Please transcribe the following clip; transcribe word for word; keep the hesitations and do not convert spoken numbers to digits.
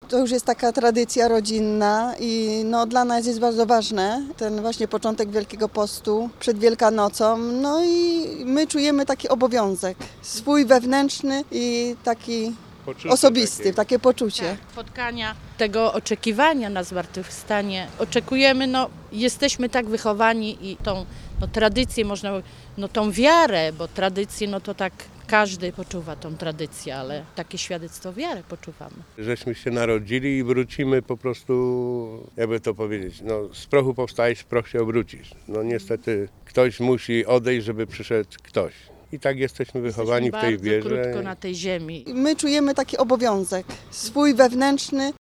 To już jest taka tradycja rodzinna i no, dla nas jest bardzo ważne ten właśnie początek Wielkiego Postu przed Wielkanocą. No i my czujemy taki obowiązek, swój wewnętrzny i taki Poczucie osobisty, takie. takie poczucie. Tak, spotkania, tego oczekiwania na zmartwychwstanie. Oczekujemy, no jesteśmy tak wychowani i tą no, tradycję można, no tą wiarę, bo tradycję, no to tak każdy poczuwa tą tradycję, ale takie świadectwo wiary poczuwamy. Żeśmy się narodzili i wrócimy po prostu, jakby to powiedzieć, no z prochu powstajesz, w proch się obrócisz. No niestety ktoś musi odejść, żeby przyszedł ktoś. I tak jesteśmy wychowani Jesteśmy w tej bardzo wierze. krótko na tej ziemi. My czujemy taki obowiązek, swój wewnętrzny